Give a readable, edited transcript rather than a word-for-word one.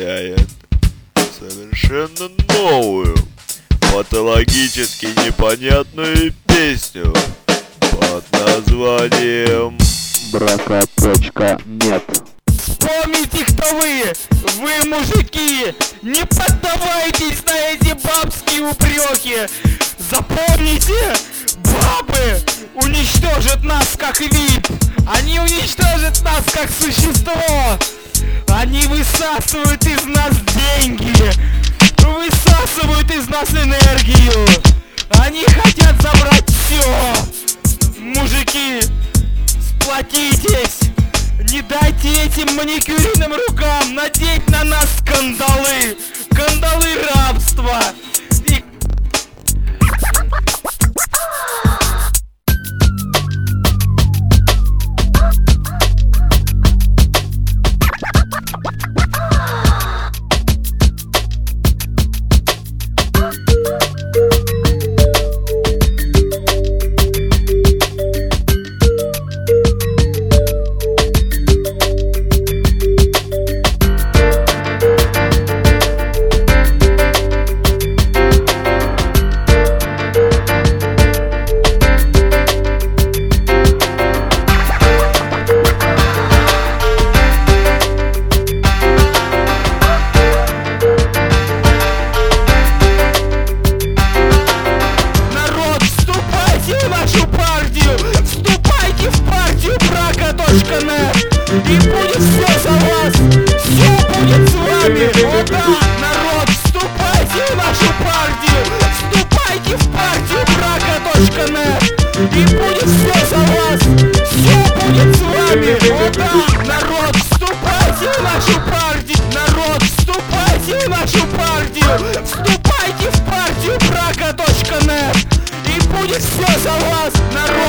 представляет совершенно новую, патологически непонятную песню под названием Брака.нет. Вспомните, кто вы! Вы, мужики! Не поддавайтесь на эти бабские упреки! Запомните! Бабы уничтожат нас как вид! Они уничтожат нас как существо! Они высасывают из нас деньги! Высасывают из нас энергию! Они хотят забрать все! Мужики, сплотитесь! Не дайте этим маникюрным рукам надеть на нас кандалы! Кандалы рабства! И... И будет все за вас, все будет с вами. О да, народ, вступайте в нашу партию, вступайте в партию Брака.нет. И будет все за вас, все будет с вами. О да, народ, вступайте в нашу партию, народ, вступайте в нашу партию, вступайте в партию Брака.нет. И будет все за вас, народ.